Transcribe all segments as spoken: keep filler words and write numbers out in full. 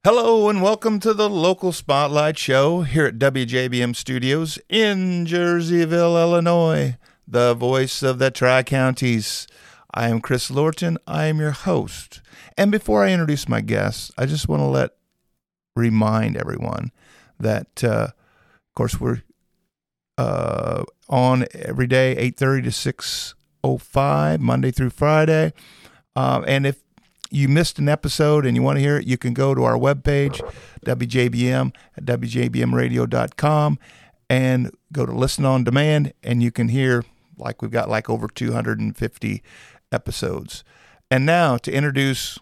Hello and welcome to the Local Spotlight Show here at W J B M Studios in Jerseyville, Illinois, the voice of the Tri-Counties. I am Chris Lorton. I am your host. And before I introduce my guests, I just want to let remind everyone that, uh, of course, we're uh, on every day, eight thirty to six oh five, Monday through Friday. Um, and if you missed an episode and you want to hear it, you can go to our webpage, W J B M at W J B M radio dot com, and go to Listen on Demand, and you can hear, like we've got like over two hundred fifty episodes. And now to introduce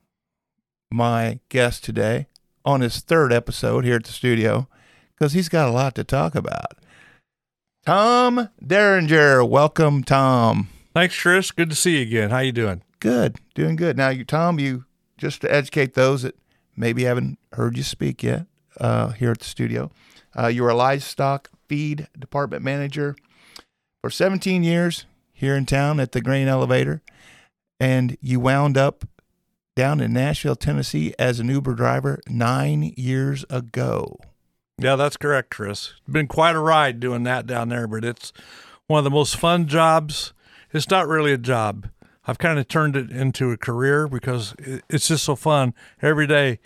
my guest today on his third episode here at the studio, because he's got a lot to talk about. Tom Derringer. Welcome, Tom. Thanks, Chris. Good to see you again. How you doing? Good, doing good. Now, you, Tom, you just to educate those that maybe haven't heard you speak yet uh, here at the studio, uh, you were a livestock feed department manager for seventeen years here in town at the Grain Elevator, and you wound up down in Nashville, Tennessee as an Uber driver nine years ago. Yeah, that's correct, Chris. It's been quite a ride doing that down there, but it's one of the most fun jobs. It's not really a job. I've kind of turned it into a career because it's just so fun. Every day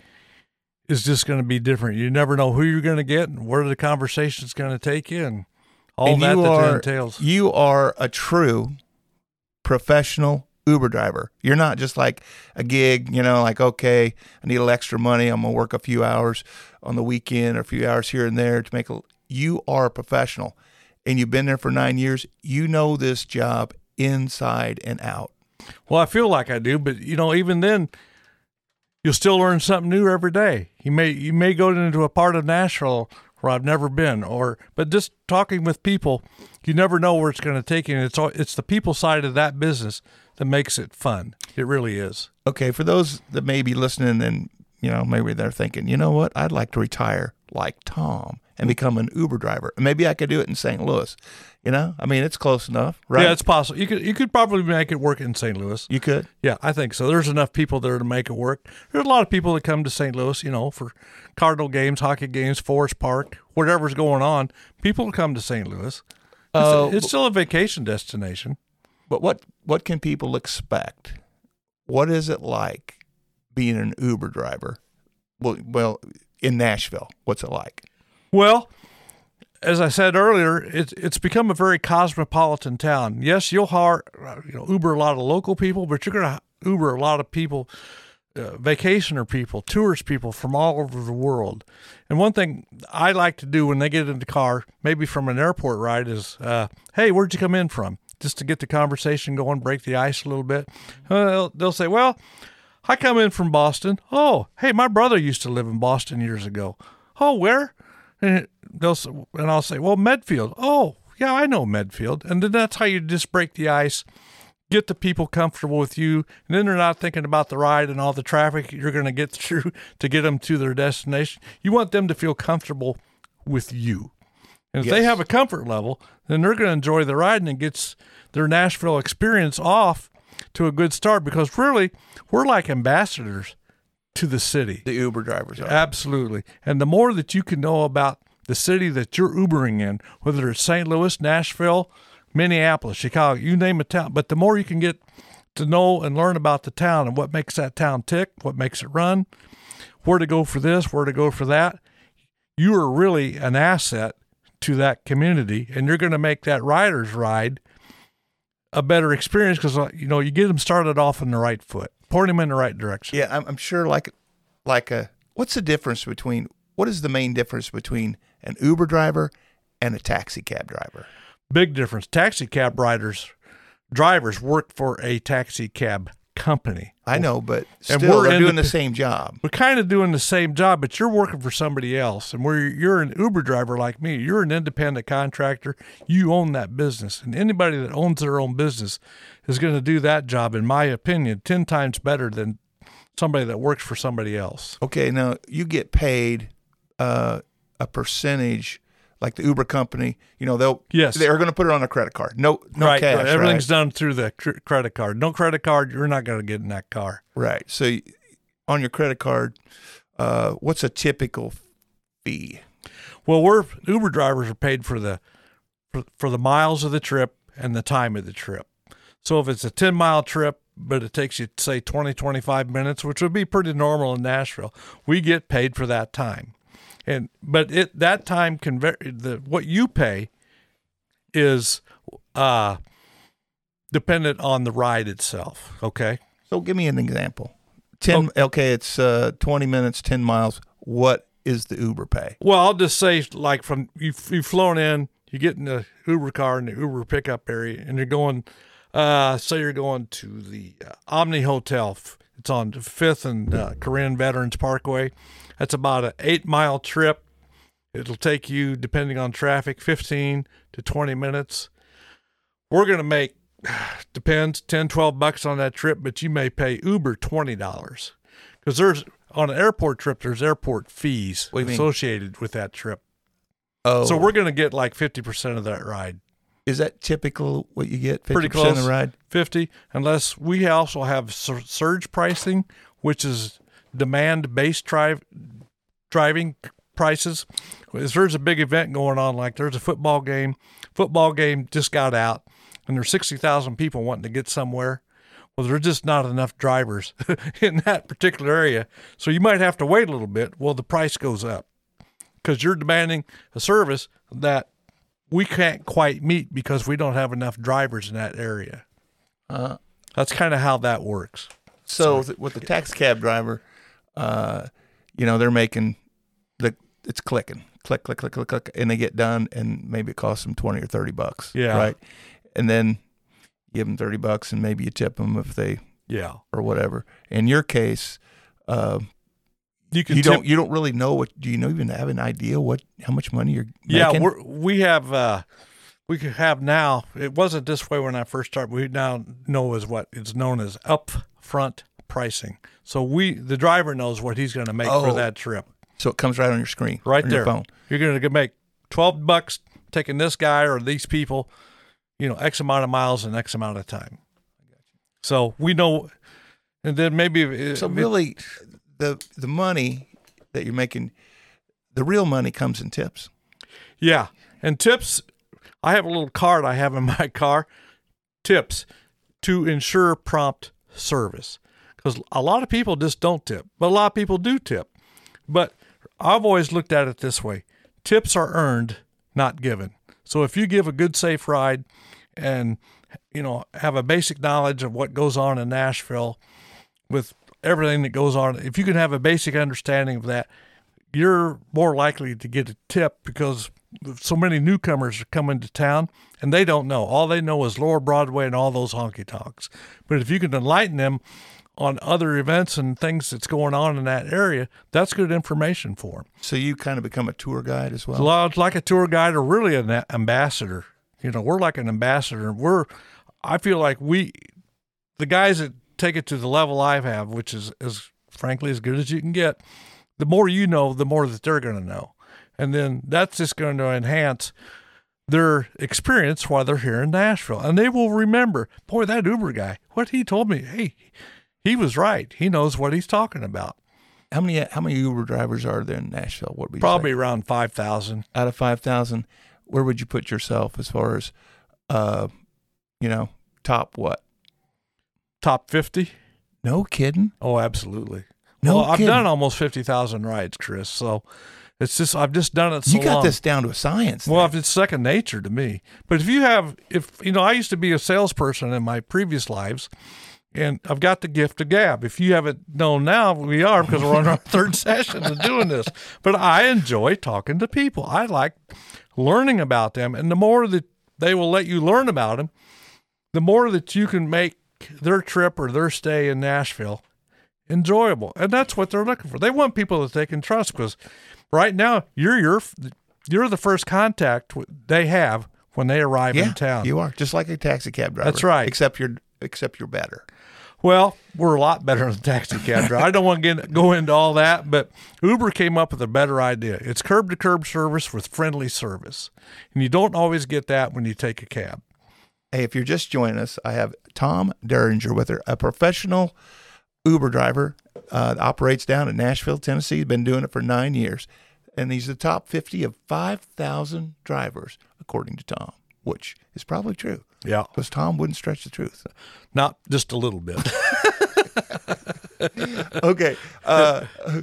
is just going to be different. You never know who you're going to get and where the conversation's going to take you and all and that you that are, entails. You are a true professional Uber driver. You're not just like a gig, you know, like, okay, I need a little extra money. I'm going to work a few hours on the weekend or a few hours here and there to make a, you are a professional and you've been there for nine years. You know this job inside and out. Well, I feel like I do, but you know, even then, you'll still learn something new every day. You may you may go into a part of Nashville where I've never been, or but just talking with people, you never know where it's going to take you. And it's all, it's the people side of that business that makes it fun. It really is. Okay, for those that may be listening and you know maybe they're thinking, you know what, I'd like to retire like Tom and become an Uber driver. Maybe I could do it in Saint Louis. You know, I mean, it's close enough, right? Yeah, it's possible. You could you could probably make it work in Saint Louis. You could? Yeah, I think so. There's enough people there to make it work. There's a lot of people that come to Saint Louis, you know, for Cardinal games, hockey games, Forest Park, whatever's going on. People come to Saint Louis. It's, Uh, a, it's still a vacation destination. But what, what can people expect? What is it like being an Uber driver? Well, well, in Nashville, what's it like? Well, as I said earlier, it's it's become a very cosmopolitan town. Yes, you'll hire, you know, Uber a lot of local people, but you're going to Uber a lot of people, uh, vacationer people, tourist people from all over the world. And one thing I like to do when they get in the car, maybe from an airport ride, is, uh, hey, where'd you come in from? Just to get the conversation going, break the ice a little bit. Uh, they'll, they'll say, well, I come in from Boston. Oh, hey, my brother used to live in Boston years ago. Oh, where? And they'll and I'll say, well, Medfield. Oh, yeah, I know Medfield. And then that's how you just break the ice, get the people comfortable with you, and then they're not thinking about the ride and all the traffic you're going to get through to get them to their destination. You want them to feel comfortable with you. And if Yes. they have a comfort level, then they're going to enjoy the ride, and it gets their Nashville experience off to a good start, because really, we're like ambassadors to the city. The Uber drivers are. Absolutely. And the more that you can know about the city that you're Ubering in, whether it's Saint Louis, Nashville, Minneapolis, Chicago, you name a town, but the more you can get to know and learn about the town and what makes that town tick, what makes it run, where to go for this, where to go for that, you are really an asset to that community, and you're going to make that rider's ride a better experience because, you know, you get them started off on the right foot, point them in the right direction. Yeah, I'm, I'm sure like, like a, what's the difference between, what is the main difference between an Uber driver and a taxi cab driver? Big difference. Taxi cab riders, drivers work for a taxi cab company. I know, but And still, we're they're doing indep- the same job. We're kind of doing the same job, but you're working for somebody else. And where you're an Uber driver like me, you're an independent contractor. You own that business. And anybody that owns their own business is going to do that job, in my opinion, ten times better than somebody that works for somebody else. Okay, now you get paid uh, a percentage, like the Uber company. You know, they'll Yes. they're going to put it on a credit card. No, no right, cash. right. Everything's right? done through the cr- credit card. No credit card, you're not going to get in that car. Right. So you- on your credit card, uh, what's a typical fee? Well, we're Uber drivers are paid for the for, for the miles of the trip and the time of the trip. So if it's a ten mile trip, but it takes you, say, twenty, twenty-five minutes, which would be pretty normal in Nashville, we get paid for that time. And but it that time can vary. The what you pay is uh, dependent on the ride itself. Okay. So give me an example. Ten. Oh. Okay, it's uh, twenty minutes, ten miles. What is the Uber pay? Well, I'll just say, like, from you, you've flown in, you get in the Uber car in the Uber pickup area, and you're going. Uh, say you're going to the uh, Omni Hotel. It's on Fifth and uh, Corinne Veterans Parkway. That's about an eight mile trip. It'll take you, depending on traffic, fifteen to twenty minutes. We're going to make, depends, ten, twelve bucks on that trip, but you may pay Uber twenty dollars. Because there's, on an airport trip, there's airport fees associated with that trip. Oh. So we're going to get like fifty percent of that ride. Is that typical what you get, fifty percent Pretty close, of the ride? fifty, unless we also have sur- surge pricing, which is demand-based drive, driving prices. If there's a big event going on, like there's a football game, football game just got out, and there's sixty thousand people wanting to get somewhere, well, there's just not enough drivers in that particular area. So you might have to wait a little bit. Well, the price goes up because you're demanding a service that we can't quite meet because we don't have enough drivers in that area. Uh, That's kind of how that works. So th- with the taxi cab driver, uh, you know, they're making the it's clicking, click, click, click, click, click, and they get done, and maybe it costs them twenty or thirty bucks. Yeah, right. And then give them thirty bucks, and maybe you tip them if they yeah or whatever. In your case, uh, You can you tip, don't you don't really know what do you know even have an idea what how much money you're yeah making? we're, we have uh we could have now. It wasn't this way when I first started. We now know as what it's known as upfront pricing. So we the driver knows what he's going to make oh, for that trip. So it comes right on your screen, right on there. Your phone. You're going to make twelve bucks taking this guy or these people, you know, X amount of miles and X amount of time. So we know, and then maybe so really. The the money that you're making, the real money comes in tips. Yeah, and tips, I have a little card I have in my car, tips, to ensure prompt service. Because a lot of people just don't tip, but a lot of people do tip. But I've always looked at it this way. Tips are earned, not given. So if you give a good, safe ride and, you know, have a basic knowledge of what goes on in Nashville with everything that goes on, if you can have a basic understanding of that, you're more likely to get a tip because so many newcomers are coming to town and they don't know. All they know is Lower Broadway and all those honky tonks. But if you can enlighten them on other events and things that's going on in that area, that's good information for them. So you kind of become a tour guide as well? Well, it's like a tour guide or really an ambassador. You know, we're like an ambassador. We're, I feel like we, the guys that take it to the level I have, which is as frankly as good as you can get, the more you know, the more that they're going to know. And then that's just going to enhance their experience while they're here in Nashville. And they will remember, boy, that Uber guy, what he told me, hey, he was right. He knows what he's talking about. How many how many Uber drivers are there in Nashville? What would you Probably say? Around five thousand. Out of five thousand, where would you put yourself as far as, uh, you know, top what? Top fifty? No kidding. Oh, absolutely. No well, kidding. I've done almost fifty thousand rides, Chris. So it's just, I've just done it so You got long. this down to a science. Well, then. if it's second nature to me. But if you have, if, you know, I used to be a salesperson in my previous lives, and I've got the gift of gab. If you haven't known now, we are because we're on our third session of doing this. But I enjoy talking to people. I like learning about them. And the more that they will let you learn about them, the more that you can make their trip or their stay in Nashville enjoyable. And that's what they're looking for. They want people that they can trust because right now you're your you're the first contact they have when they arrive yeah, in town. You are just like a taxi cab driver. That's right. Except you're except you're better. Well, we're a lot better than taxi cab driver. I don't want to get, go into all that, but Uber came up with a better idea. It's curb to curb service with friendly service. And you don't always get that when you take a cab. Hey, if you're just joining us, I have Tom Derringer with her, a professional Uber driver, uh, operates down in Nashville, Tennessee. He's been doing it for nine years. And he's the top fifty of five thousand drivers, according to Tom, which is probably true. Yeah. Because Tom wouldn't stretch the truth. Not just a little bit. Okay. Uh,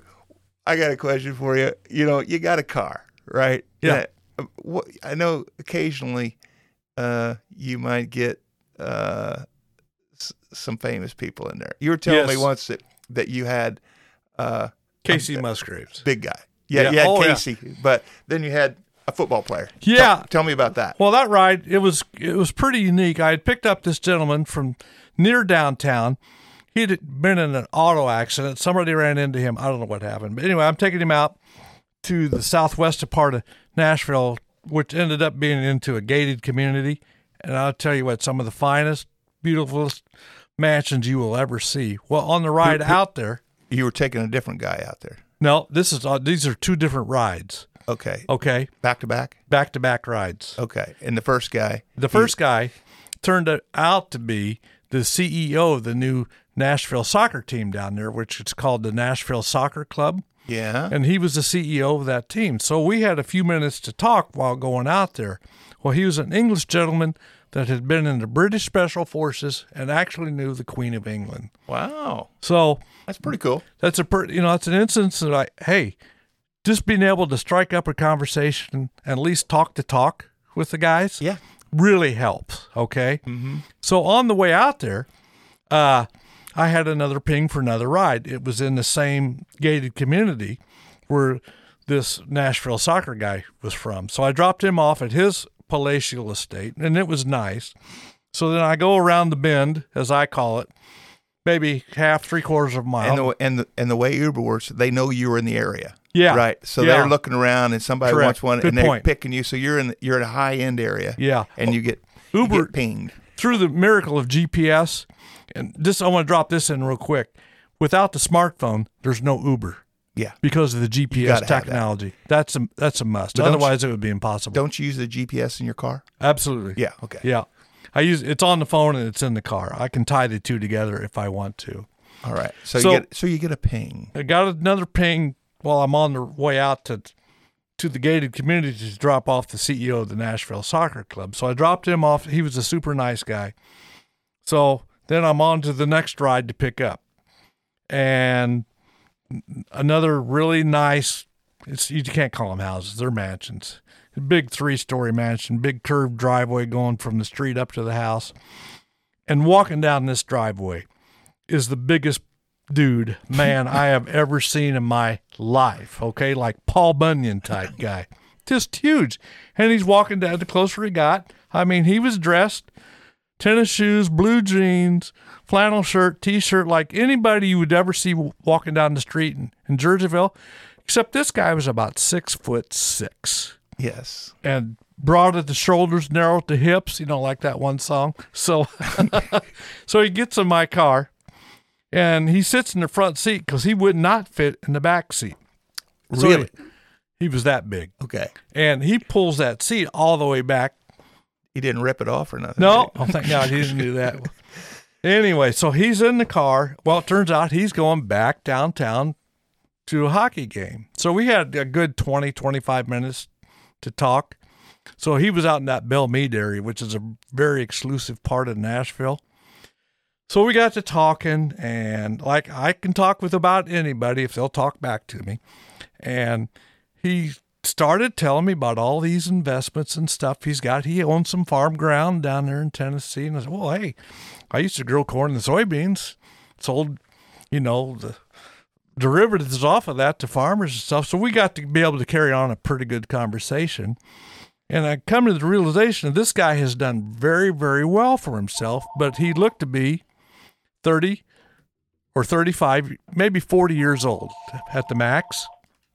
I got a question for you. You know, you got a car, right? Yeah. And I, what, I know occasionally uh, you might get uh, s- some famous people in there. You were telling Yes. me once that, that you had uh, Casey a, Musgraves. big guy. Yeah, Yeah. you had Oh, yeah. Casey, but then you had a football player. Yeah. Tell, tell me about that. Well, that ride, it was it was pretty unique. I had picked up this gentleman from near downtown. He'd been in an auto accident. Somebody ran into him. I don't know what happened. But anyway, I'm taking him out to the southwest part of Nashville, which ended up being into a gated community. And I'll tell you what, some of the finest, beautifulest mansions you will ever see. Well, on the ride out there. You were taking a different guy out there. No, this is uh, these are two different rides. Okay. Okay, Back to back? back to back rides. Okay. And the first guy? The first guy turned out to be the C E O of the new Nashville soccer team down there, which is called the Nashville Soccer Club. Yeah. And he was the C E O of that team. So we had a few minutes to talk while going out there. Well, he was an English gentleman that had been in the British Special Forces and actually knew the Queen of England. Wow. So That's pretty cool. that's a per, you know that's an instance that I hey, just being able to strike up a conversation and at least talk the talk with the guys, Yeah. really helps. Okay, Mm-hmm. so on the way out there, uh, I had another ping for another ride. It was in the same gated community where this Nashville soccer guy was from. So I dropped him off at his palatial estate, and it was nice. So then I go around the bend, as I call it, maybe half, three quarters of a mile. And the and the and the way Uber works, they know you were in the area. Yeah. Right. So Yeah. they're looking around, and somebody Correct. wants one, Good and they're point. picking you. So you're in the, you're in a high end area. Yeah. And you get you Uber- get pinged. Through the miracle of G P S, and this I want to drop this in real quick. Without the smartphone, there's no Uber Yeah. because of the G P S gotta have that. technology. That's a that's a must. But don't Otherwise, it would be impossible. Don't you use the G P S in your car? Absolutely. Yeah. Okay. Yeah. I use it's on the phone and it's in the car. I can tie the two together if I want to. All right. So, So- you get so you get a ping. I got another ping while I'm on the way out to to the gated community to drop off the C E O of the Nashville Soccer Club. So I dropped him off. He was a super nice guy. So then I'm on to the next ride to pick up. And another really nice, it's, you can't call them houses, they're mansions. A big three-story mansion, big curved driveway going from the street up to the house. And walking down this driveway is the biggest dude, man, I have ever seen in my life, okay? Like Paul Bunyan type guy. Just huge. And he's walking down, the closer he got, I mean, he was dressed, tennis shoes, blue jeans, flannel shirt, T-shirt, like anybody you would ever see walking down the street in, in Jerseyville, except this guy was about six foot six. Yes. And broad at the shoulders, narrow at the hips, you know, like that one song. So, so he gets in my car, and he sits in the front seat because he would not fit in the back seat. So Really? he, he was that big. Okay. And he pulls that seat all the way back. He didn't rip it off or nothing. No, did oh, thank God he didn't do that. Anyway, so he's in the car. Well, it turns out he's going back downtown to a hockey game. So we had a good twenty, twenty-five minutes to talk. So he was out in that Belle Meade area, which is a very exclusive part of Nashville. So we got to talking, and like I can talk with about anybody if they'll talk back to me. And he started telling me about all these investments and stuff he's got. He owns some farm ground down there in Tennessee. And I said, well, hey, I used to grow corn and soybeans, sold, you know, the derivatives off of that to farmers and stuff. So we got to be able to carry on a pretty good conversation. And I come to the realization that this guy has done very, very well for himself, but he looked to be thirty or thirty-five, maybe forty years old at the max.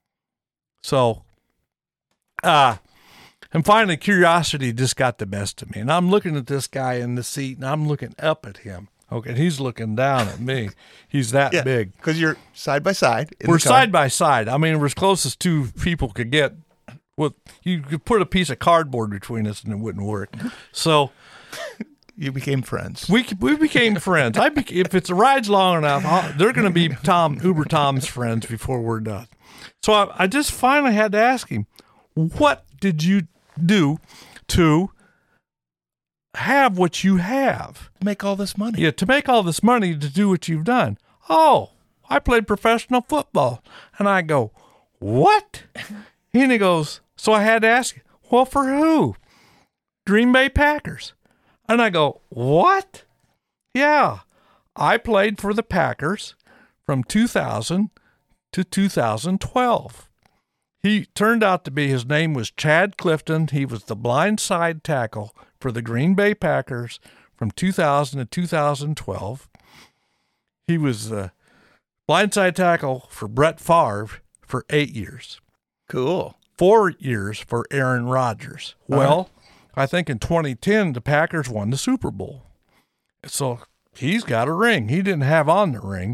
So, uh, and finally, curiosity just got the best of me. And I'm looking at this guy in the seat, and I'm looking up at him. Okay, and he's looking down at me. He's that Yeah, big. because you're side by side. in We're the car. side by side. I mean, we're as close as two people could get. With you could put a piece of cardboard between us, and it wouldn't work. So, You became friends. We we became friends. I bec- if it's rides long enough, I'll, they're going to be Tom Uber Tom's friends before we're done. So I, I just finally had to ask him, what did you do to have what you have? Make all this money. Yeah, to make all this money to do what you've done. Oh, I played professional football. And I go, what? And he goes, so I had to ask, well, for who? Green Bay Packers. And I go, what? Yeah, I played for the Packers from two thousand to two thousand twelve. He turned out to be, his name was Chad Clifton. He was the blind side tackle for the Green Bay Packers from two thousand to two thousand twelve. He was the blind side tackle for Brett Favre for eight years. Cool. Four years for Aaron Rodgers. Uh-huh. Well, I think in twenty ten, the Packers won the Super Bowl. So he's got a ring. He didn't have on the ring.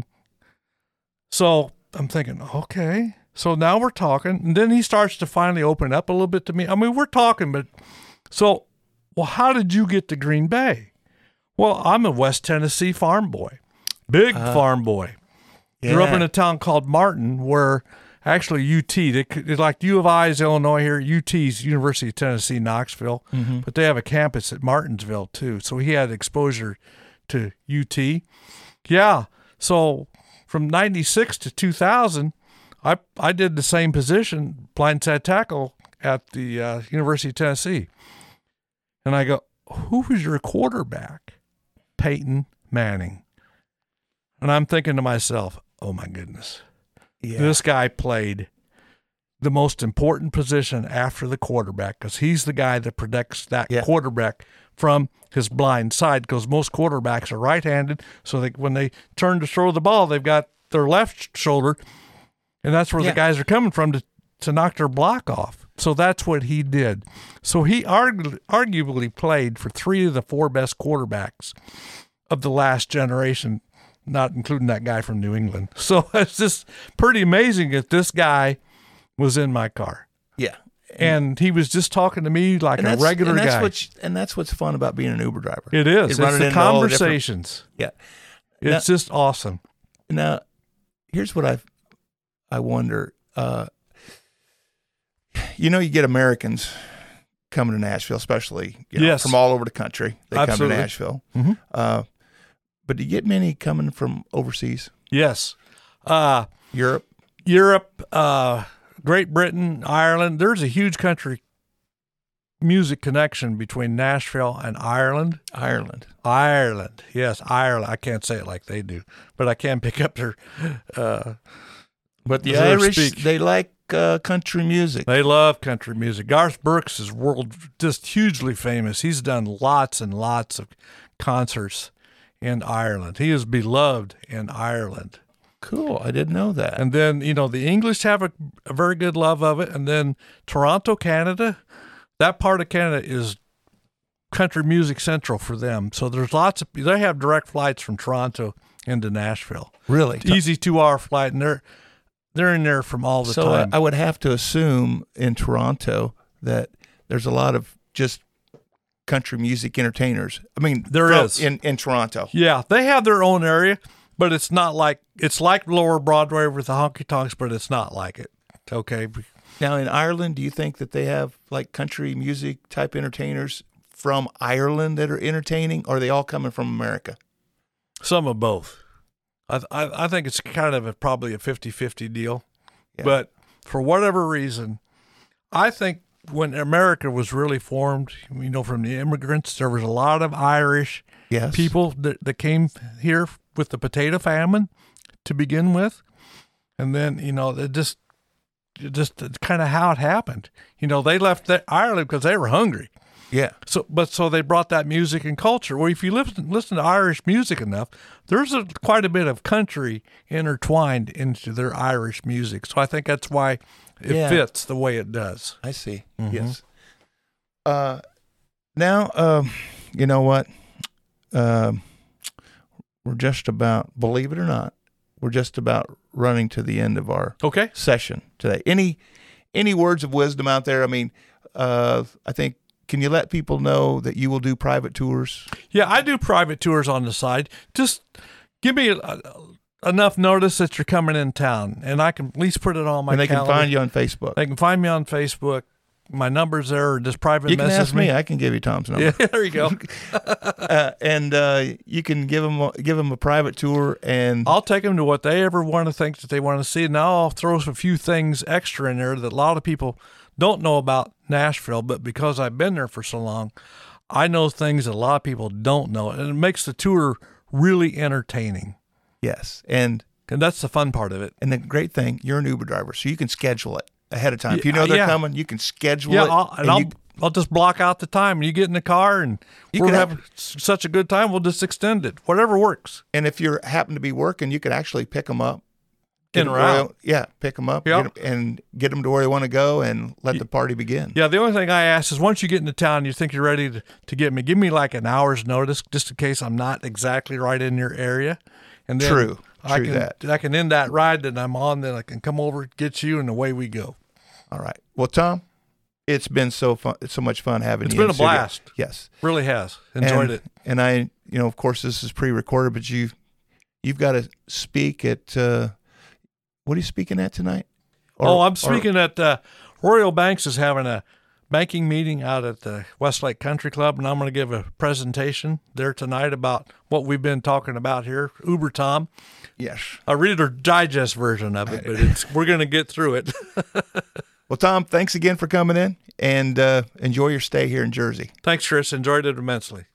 So I'm thinking, okay. So now we're talking. And then he starts to finally open up a little bit to me. I mean, we're talking, but so, well, how did you get to Green Bay? Well, I'm a West Tennessee farm boy, big uh, farm boy. Yeah. Grew up in a town called Martin, where actually U T, they, it's like U of I's Illinois here, U T's University of Tennessee, Knoxville, mm-hmm. but they have a campus at Martinsville too. So he had exposure to U T. Yeah. So from ninety-six to two thousand, I I did the same position, blindside tackle at the uh, University of Tennessee. And I go, who was your quarterback? Peyton Manning. And I'm thinking to myself, oh my goodness. Yeah. This guy played the most important position after the quarterback because he's the guy that protects that yeah. quarterback from his blind side, because most quarterbacks are right-handed, so that when they turn to throw the ball, they've got their left shoulder, and that's where yeah. the guys are coming from to, to knock their block off. So that's what he did. So he argu- arguably played for three of the four best quarterbacks of the last generation, not including that guy from New England. So it's just pretty amazing that this guy was in my car. Yeah. And he was just talking to me like a regular and that's guy. What, and that's what's fun about being an Uber driver. It is. It's the conversations. The yeah. It's now, just awesome. Now, here's what I I wonder. Uh, you know, you get Americans coming to Nashville, especially you know, yes. from all over the country. They Absolutely. come to Nashville. Mm-hmm. Uh, but do you get many coming from overseas? Yes. Uh, Europe? Europe, uh, Great Britain, Ireland. There's a huge country music connection between Nashville and Ireland. Ireland. Ireland. Yes, Ireland. I can't say it like they do, but I can pick up their uh But the Irish, speech. They like uh, country music. They love country music. Garth Brooks is world just hugely famous. He's done lots and lots of concerts in Ireland. He is beloved in Ireland. Cool. I didn't know that. And then, you know, the English have a, a very good love of it. And then Toronto, Canada, that part of Canada is country music central for them. So there's lots of, they have direct flights from Toronto into Nashville. Really? Easy two-hour flight, and they're they're in there from all the so time. So I would have to assume in Toronto that there's a lot of just country music entertainers. I mean, there is in, in Toronto. Yeah, they have their own area, but it's not like, it's like Lower Broadway with the honky tonks, but it's not like it. Okay. Now in Ireland, do you think that they have like country music type entertainers from Ireland that are entertaining, or are they all coming from America? Some of both. I I, I think it's kind of a, probably a fifty-fifty deal. Yeah. But for whatever reason, I think when America was really formed, you know, from the immigrants, there was a lot of Irish yes. people that, that came here with the potato famine to begin with. And then, you know, it just, it just kind of how it happened. You know, they left the, Ireland because they were hungry. Yeah. So, but so they brought that music and culture. Well, if you listen, listen to Irish music enough, there's a, quite a bit of country intertwined into their Irish music. So I think that's why it yeah. fits the way it does. I see. Mm-hmm. Yes. Uh, now, um, you know what? Um, we're just about, believe it or not, we're just about running to the end of our okay. session today. Any, any words of wisdom out there? I mean, uh, I think can you let people know that you will do private tours? Yeah, I do private tours on the side. Just give me a, a, enough notice that you're coming in town, and I can at least put it on my And they calendar. can find you on Facebook. They can find me on Facebook. My number's there, or just private You can message ask me. I can give you Tom's number. Yeah, there you go. uh, and uh, you can give them a, give them a private tour, and I'll take them to what they ever want to think that they want to see. Now I'll throw a few things extra in there that a lot of people don't know about Nashville, but because I've been there for so long, I know things that a lot of people don't know, and it makes the tour really entertaining. yes, and And that's the fun part of it. and the great thing, you're an Uber driver, so you can schedule it ahead of time. If you know they're Yeah. coming, you can schedule Yeah, it. I'll, and and I'll, you- I'll just block out the time. You get in the car, and You we're can having have- such a good time, we'll just extend it. Whatever works. and if you happen to be working, you can actually pick them up. In them or where out. they- Yeah, pick them up Yeah. get 'em- and get them to where they want to go and let the party begin. Yeah, the only thing I ask is once you get into town, you think you're ready to, to get me, give me like an hour's notice just in case I'm not exactly right in your area. And then True. I True can, that. I can end that ride that I'm on, then I can come over, get you, and away we go. All right. Well, Tom, it's been so fun, so much fun having It's you. been in a studio. blast. Yes. Really has. Enjoyed and, it. And I, you know, of course, this is pre-recorded, but you, you've got to speak at. Uh, what are you speaking at tonight? Or- oh, I'm or- speaking at uh, Royal Banks is having a banking meeting out at the Westlake Country Club, and I'm going to give a presentation there tonight about what we've been talking about here, Uber Tom. Yes. A Reader Digest version of it, but it's, we're going to get through it. Well, Tom, thanks again for coming in, and uh, enjoy your stay here in Jersey. Thanks, Chris. Enjoyed it immensely.